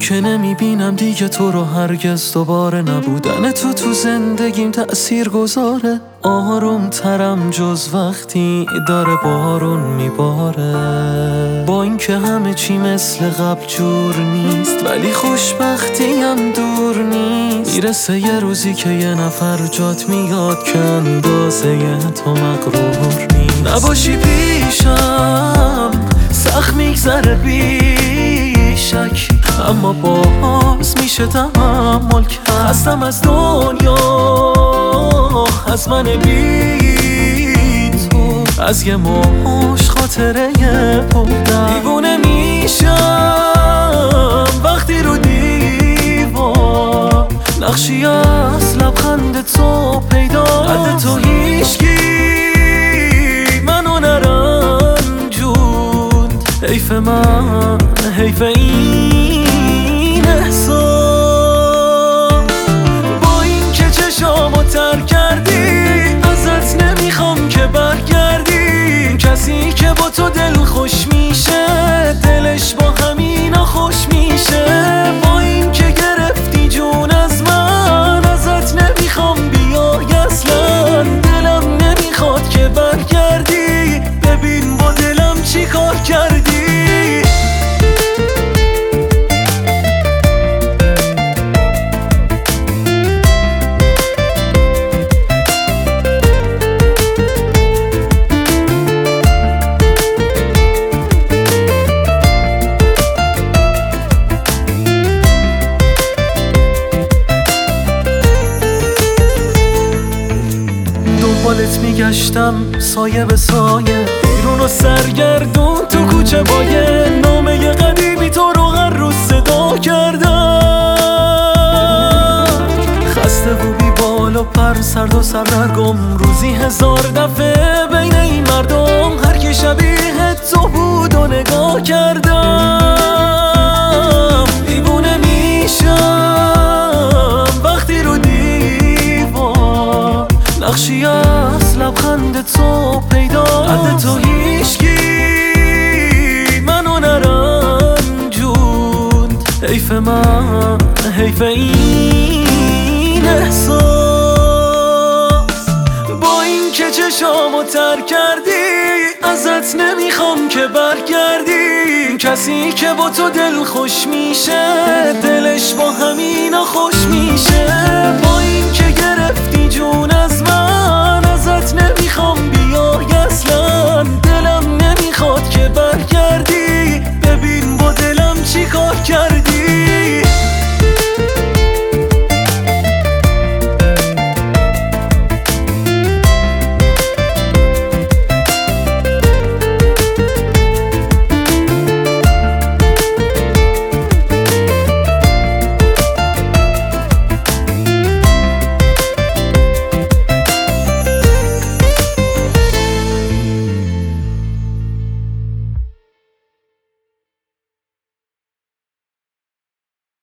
که نمیبینم دیگه تو رو هرگز دوباره. نبودن تو زندگیم تأثیر گذاره. آروم ترم جز وقتی داره بارون میباره. با اینکه همه چی مثل قبل جور نیست، ولی خوشبختیم دور نیست. میرسه یه روزی که یه نفر جات میاد که اندازه تو مغرور نیست. نباشی پیشم سخت میگذره بیشک، اما باز میشه تحمل کرد. خستم از دنیا، از من بی تو، از یه موش خاطره بودم. دیوونه میشم وقتی رو دیوار نقشی از لبخند تو پیدا. قد تو هیچکی منو نرنجوند. حیف من، حیف این احساس. با این که چشامو تر کردی، ازت نمیخوام که برگردی. کسی که با تو دل خوش میشه، دلش با همینا خوش میشه. با این که گرفتی جون از من، ازت نمیخوام بیای اصلا. دلم نمیخواد که برگردی، ببین با دلم چی کار کردی. دنبالت میگشتم سایه به سایه، بیرون و سرگردون تو کوچه بایه. نامه قدیمی تو رو هر روز صدا کردم. خسته و بی بال و پر، سرد و سردرگم، روزی 1000 دفعه بین این مردم. هر کی شبیه تو بود و نگاه کردم. دیوونه میشم وقتی رو دیوار نقشی از لبخند تو پیدا. قد تو هیچکی منو نرنجوند. حیف من، حیف این احساس. با این که چشامو تر کردی، ازت نمیخوام که برگردی. کسی که با تو دل خوش میشه، دلش با همینا خوش میشه.